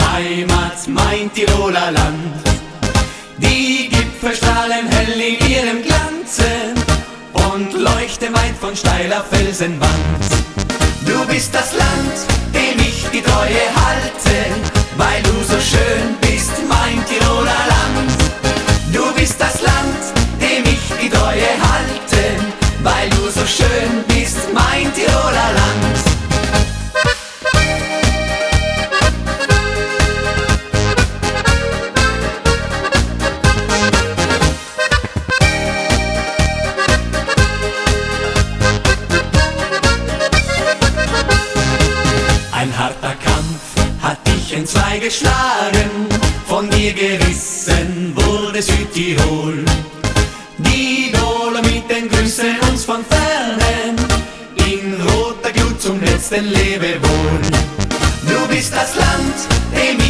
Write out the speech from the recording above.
Heimat, mein Tiroler Land. Die Gipfel strahlen hell in ihrem Glanze und leuchten weit von steiler Felsenwand. Du bist das Land, dem ich die Treue halte, weil du so schön bist, mein Tiroler Land. Du bist das Land, dem ich die Treue halte, weil du so schön bist, mein Tiroler Land. Ein harter Kampf hat dich entzwei geschlagen, von dir gerissen wurde Südtirol. Die Dolomiten grüßen uns von fernen, in roter Glut zum letzten Lebewohl. Du bist das Land, dem